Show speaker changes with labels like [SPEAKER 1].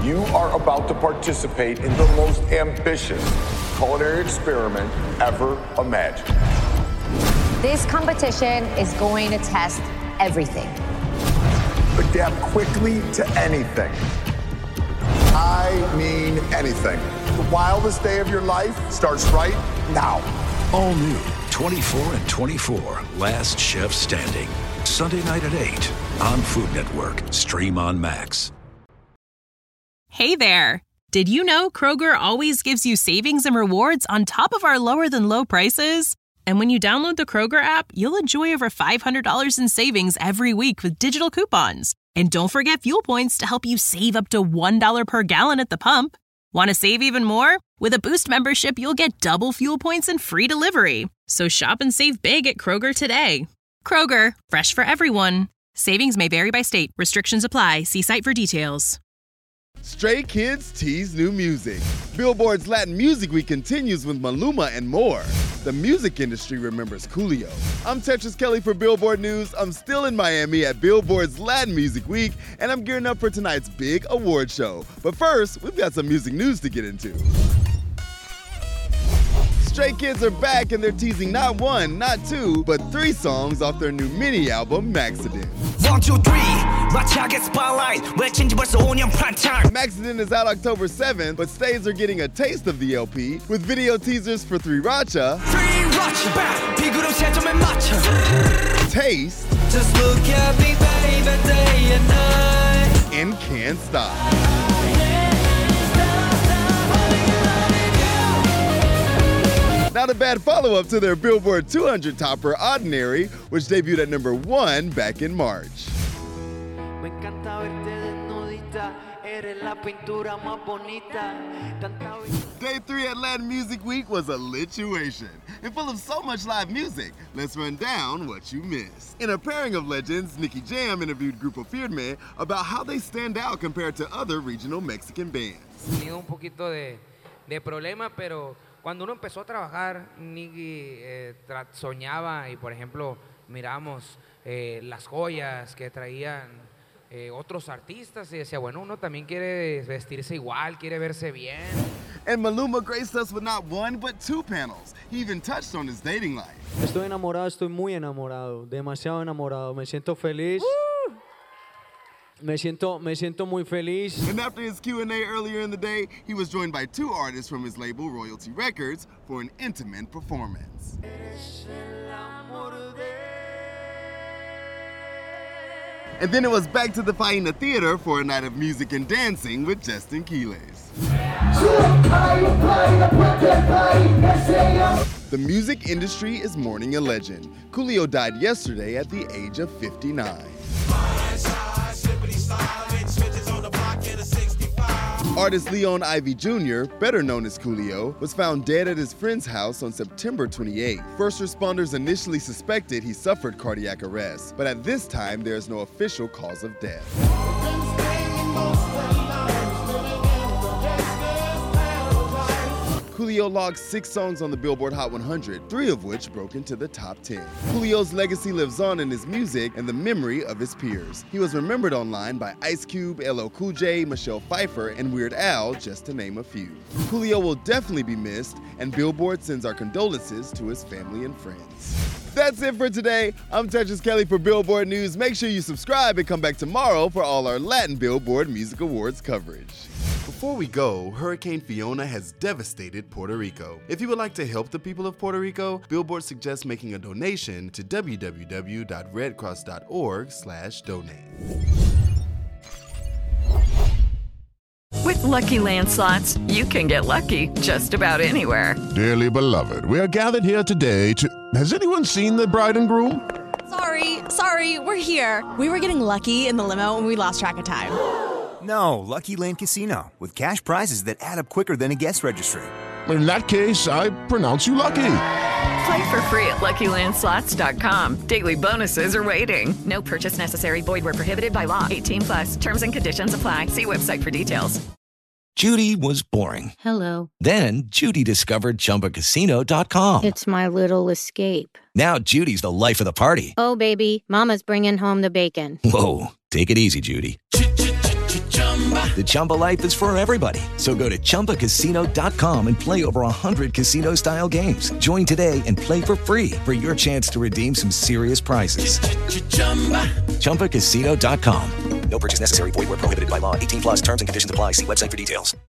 [SPEAKER 1] You are about to participate in the most ambitious culinary experiment ever imagined.
[SPEAKER 2] This competition is going to test everything.
[SPEAKER 1] Adapt quickly to anything. I mean anything. The wildest day of your life starts right now.
[SPEAKER 3] All new 24 and 24, Last Chef Standing. Sunday night at 8 on Food Network. Stream on Max.
[SPEAKER 4] Hey there. Did you know Kroger always gives you savings and rewards on top of our lower than low prices? And when you download the Kroger app, you'll enjoy over $500 in savings every week with digital coupons. And don't forget fuel points to help you save up to $1 per gallon at the pump. Want to save even more? With a Boost membership, you'll get double fuel points and free delivery. So shop and save big at Kroger today. Kroger, fresh for everyone. Savings may vary by state. Restrictions apply. See site for details.
[SPEAKER 5] Stray Kids tease new music. Billboard's Latin Music Week continues with Maluma and more. The music industry remembers Coolio. I'm Tetris Kelly for Billboard News. I'm still in Miami at Billboard's Latin Music Week, and I'm gearing up for tonight's big award show. But first, we've got some music news to get into. Stray Kids are back, and they're teasing not one, not two, but 3 songs off their new mini album, Maxident.
[SPEAKER 6] 1, 2, 3 마차게 spotlight 외친지 벌써 5년 판창
[SPEAKER 5] Maxident is out October 7th, but stays are getting a taste of the LP with video teasers for 3RACHA,
[SPEAKER 6] 비구름 채점에 맞춰
[SPEAKER 5] Taste,
[SPEAKER 6] Just look at me baby day and night
[SPEAKER 5] and Can't Stop. Not a bad follow-up to their Billboard 200 topper, Ordinary, which debuted at number 1 back in March. Day 3 at Latin Music Week was a lituation and full of so much live music. Let's run down what you missed. In a pairing of legends, Nicky Jam interviewed Grupo Firme about how they stand out compared to other regional Mexican bands.
[SPEAKER 7] Tenía un poquito de problema, pero cuando uno empezó a trabajar, Nicky soñaba y, por ejemplo, miramos las joyas que traían otros artistas y decía, bueno, uno también quiere vestirse igual, quiere verse bien.
[SPEAKER 5] And Maluma graced us with not 1 but 2 panels. He even touched on his dating life.
[SPEAKER 8] Estoy enamorado, estoy muy enamorado, demasiado enamorado. Me siento feliz. Me siento muy feliz.
[SPEAKER 5] And after his Q&A earlier in the day, he was joined by 2 artists from his label, Royalty Records, for an intimate performance. And then it was back to the Faina Theater for a night of music and dancing with Justin Quiles. The music industry is mourning a legend. Coolio died yesterday at the age of 59. Artist Leon Ivy Jr., better known as Coolio, was found dead at his friend's house on September 28. First responders initially suspected he suffered cardiac arrest, but at this time there is no official cause of death. Coolio logged 6 songs on the Billboard Hot 100, 3 of which broke into the top 10. Coolio's legacy lives on in his music and the memory of his peers. He was remembered online by Ice Cube, LL Cool J, Michelle Pfeiffer, and Weird Al, just to name a few. Coolio will definitely be missed, and Billboard sends our condolences to his family and friends. That's it for today. I'm Tetris Kelly for Billboard News. Make sure you subscribe and come back tomorrow for all our Latin Billboard Music Awards coverage. Before we go, Hurricane Fiona has devastated Puerto Rico. If you would like to help the people of Puerto Rico, Billboard suggests making a donation to www.redcross.org/donate.
[SPEAKER 9] With Lucky Land Slots, you can get lucky just about anywhere.
[SPEAKER 10] Dearly beloved, we are gathered here today to... Has anyone seen the bride and groom?
[SPEAKER 11] Sorry, we're here. We were getting lucky in the limo and we lost track of time.
[SPEAKER 12] No, Lucky Land Casino, with cash prizes that add up quicker than a guest registry.
[SPEAKER 10] In that case, I pronounce you lucky.
[SPEAKER 9] Play for free at LuckyLandSlots.com. Daily bonuses are waiting. No purchase necessary. Void where prohibited by law. 18+. Terms and conditions apply. See website for details.
[SPEAKER 13] Judy was boring.
[SPEAKER 14] Hello.
[SPEAKER 13] Then Judy discovered ChumbaCasino.com.
[SPEAKER 14] It's my little escape.
[SPEAKER 13] Now Judy's the life of the party.
[SPEAKER 14] Oh, baby, mama's bringing home the bacon.
[SPEAKER 13] Whoa, take it easy, Judy. The Chumba life is for everybody. So go to ChumbaCasino.com and play over 100 casino-style games. Join today and play for free for your chance to redeem some serious prizes. ChumbaCasino.com. No purchase necessary. Void where prohibited by law. 18 plus terms and conditions apply. See website for details.